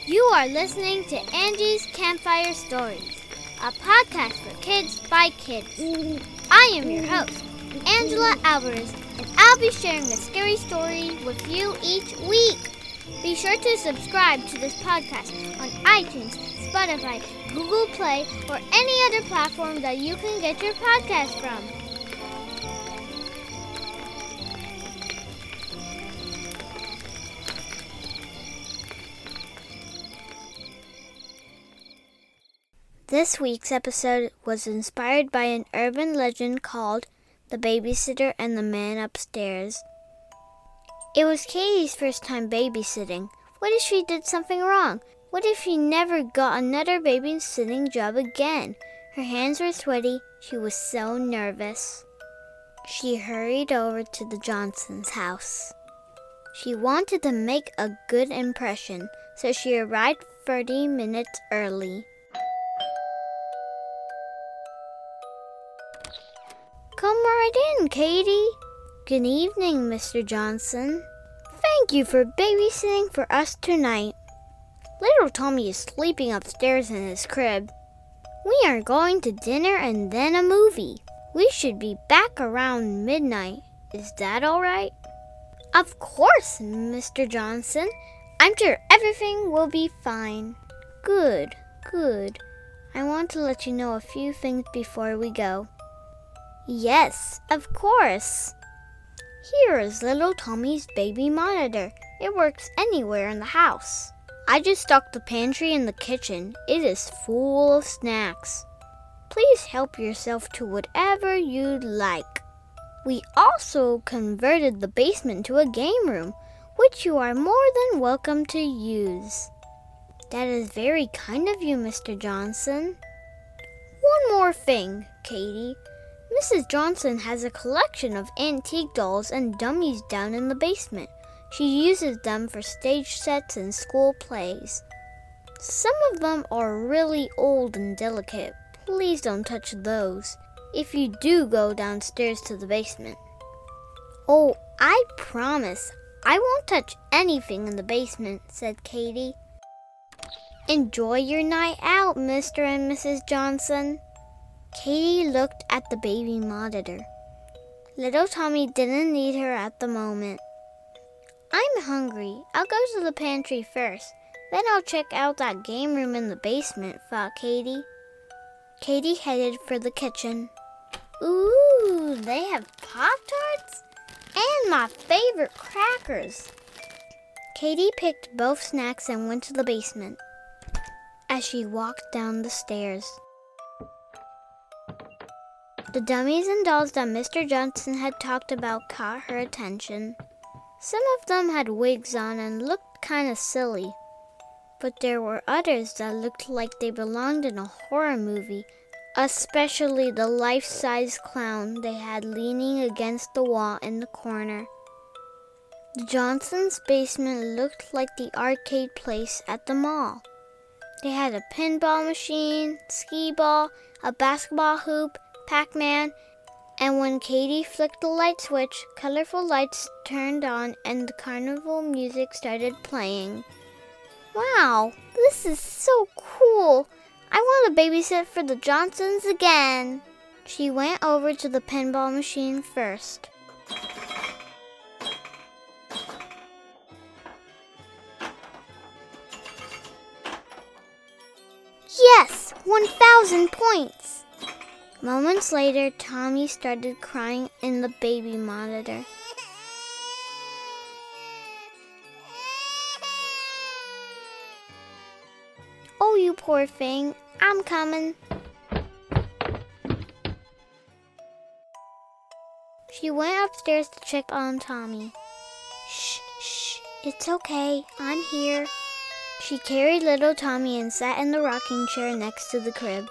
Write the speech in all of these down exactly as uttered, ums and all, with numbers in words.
You are listening to Angie's Campfire Stories, a podcast for kids by kids. I am your host, Angela Alvarez, and I'll be sharing a scary story with you each week. Be sure to subscribe to this podcast on iTunes, Spotify, Google Play, or any other platform that you can get your podcast from. This week's episode was inspired by an urban legend called The Babysitter and the Man Upstairs. It was Katie's first time babysitting. What if she did something wrong? What if she never got another babysitting job again? Her hands were sweaty. She was so nervous. She hurried over to the Johnsons' house. She wanted to make a good impression, so she arrived thirty minutes early. Come right in, Katie. Good evening, Mister Johnson. Thank you for babysitting for us tonight. Little Tommy is sleeping upstairs in his crib. We are going to dinner and then a movie. We should be back around midnight. Is that all right? Of course, Mister Johnson. I'm sure everything will be fine. Good, good. I want to let you know a few things before we go. Yes, of course. Here is little Tommy's baby monitor. It works anywhere in the house. I just stocked the pantry and the kitchen. It is full of snacks. Please help yourself to whatever you'd like. We also converted the basement to a game room, which you are more than welcome to use. That is very kind of you, Mister Johnson. One more thing, Katie. Missus Johnson has a collection of antique dolls and dummies down in the basement. She uses them for stage sets and school plays. Some of them are really old and delicate. Please don't touch those if you do go downstairs to the basement. Oh, I promise. I won't touch anything in the basement, said Katie. Enjoy your night out, Mister and Missus Johnson. Katie looked at the baby monitor. Little Tommy didn't need her at the moment. I'm hungry. I'll go to the pantry first. Then I'll check out that game room in the basement, thought Katie. Katie headed for the kitchen. Ooh, they have Pop-Tarts and my favorite crackers. Katie picked both snacks and went to the basement. As she walked down the stairs, the dummies and dolls that Mister Johnson had talked about caught her attention. Some of them had wigs on and looked kind of silly, but there were others that looked like they belonged in a horror movie, especially the life-size clown they had leaning against the wall in the corner. The Johnsons' basement looked like the arcade place at the mall. They had a pinball machine, skee-ball, a basketball hoop, Pac-Man, and when Katie flicked the light switch, colorful lights turned on and the carnival music started playing. Wow, this is so cool! I want to babysit for the Johnsons again. She went over to the pinball machine first. Yes, one thousand points! Moments later, Tommy started crying in the baby monitor. Oh, you poor thing. I'm coming. She went upstairs to check on Tommy. Shh, shh, it's okay. I'm here. She carried little Tommy and sat in the rocking chair next to the crib.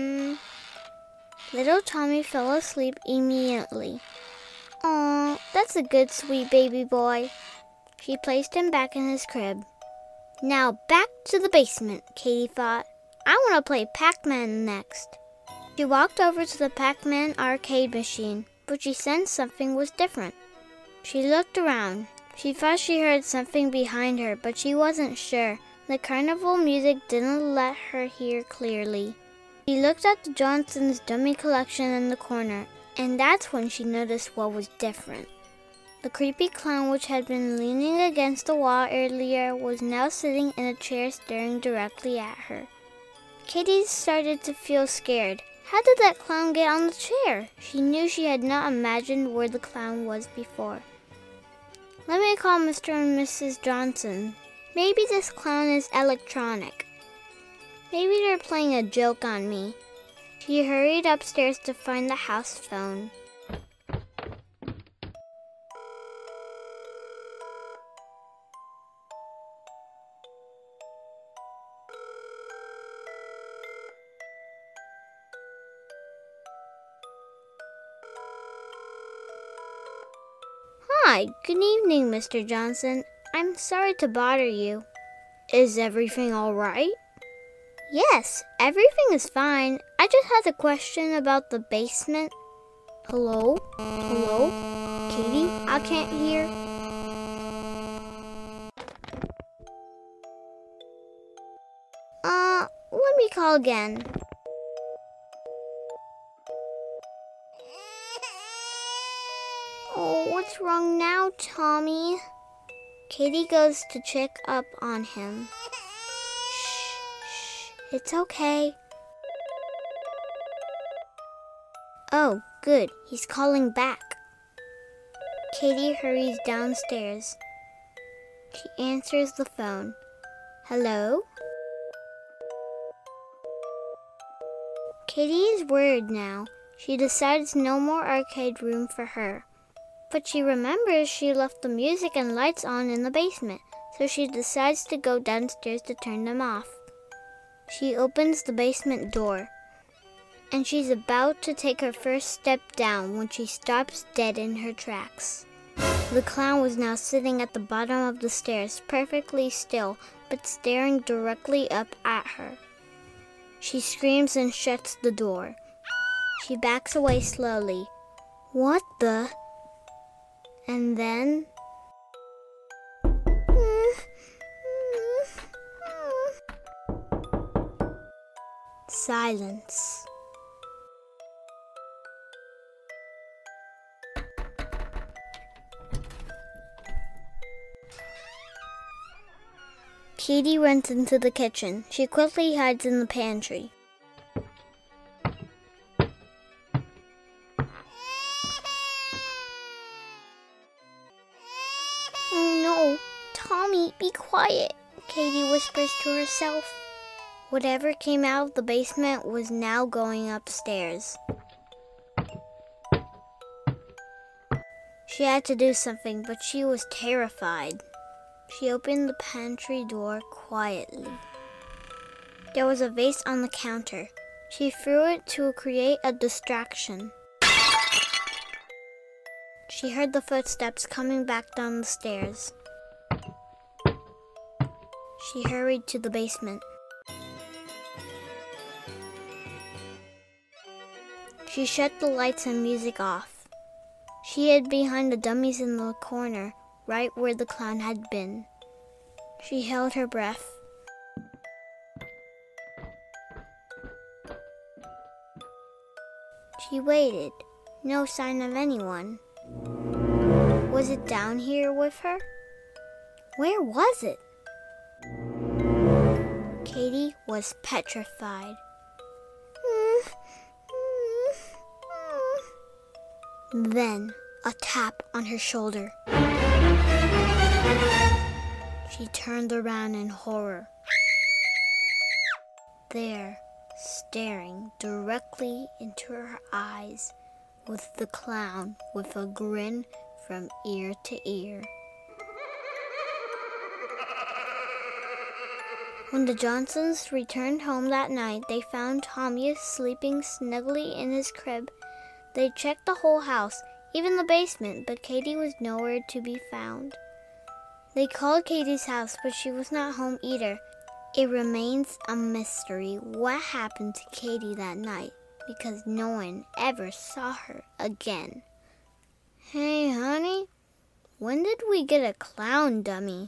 Little Tommy fell asleep immediately. Aw, that's That's a good, sweet baby boy. She placed him back in his crib. Now back to the basement, Katie thought. I want to play Pac-Man next. She walked over to the Pac-Man arcade machine, but she sensed something was different. She looked around. She thought she heard something behind her, but she wasn't sure. The carnival music didn't let her hear clearly. She looked at the Johnson's dummy collection in the corner, and that's when she noticed what was different. The creepy clown, which had been leaning against the wall earlier, was now sitting in a chair staring directly at her. Katie started to feel scared. How did that clown get on the chair? She knew she had not imagined where the clown was before. Let me call Mister and Missus Johnson. Maybe this clown is electronic. Maybe they're playing a joke on me. She hurried upstairs to find the house phone. Hi, good evening, Mister Johnson. I'm sorry to bother you. Is everything all right? Yes, everything is fine. I just had a question about the basement. Hello? Hello? Katie, I can't hear. Uh, let me call again. Oh, what's wrong now, Tommy? Katie goes to check up on him. Shh, shh, it's okay. Oh, good, he's calling back. Katie hurries downstairs. She answers the phone. Hello? Katie is worried now. She decides no more arcade room for her. But she remembers she left the music and lights on in the basement, so she decides to go downstairs to turn them off. She opens the basement door, and she's about to take her first step down when she stops dead in her tracks. The clown was now sitting at the bottom of the stairs, perfectly still, but staring directly up at her. She screams and shuts the door. She backs away slowly. What the... And then... Silence. Katie runs into the kitchen. She quickly hides in the pantry. Oh no, Tommy, be quiet, Katie whispers to herself. Whatever came out of the basement was now going upstairs. She had to do something, but she was terrified. She opened the pantry door quietly. There was a vase on the counter. She threw it to create a distraction. She heard the footsteps coming back down the stairs. She hurried to the basement. She shut the lights and music off. She hid behind the dummies in the corner, right where the clown had been. She held her breath. She waited. No sign of anyone. Was it down here with her? Where was it? Katie was petrified. Then a tap on her shoulder. She turned around in horror. There, staring directly into her eyes, was the clown with a grin from ear to ear. When the Johnsons returned home that night, they found Tommy sleeping snugly in his crib. They checked the whole house. even the basement, but Katie was nowhere to be found. They called Katie's house, but she was not home either. It remains a mystery what happened to Katie that night, because no one ever saw her again. Hey, honey, when did we get a clown dummy?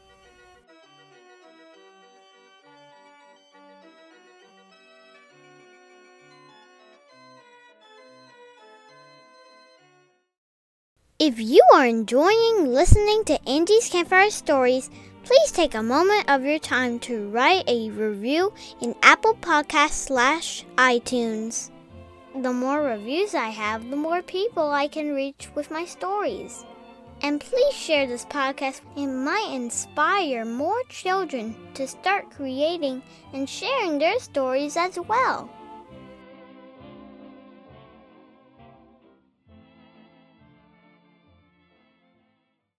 If you are enjoying listening to Angie's Campfire Stories, please take a moment of your time to write a review in Apple Podcasts slash iTunes. The more reviews I have, the more people I can reach with my stories. And please share this podcast. It might inspire more children to start creating and sharing their stories as well.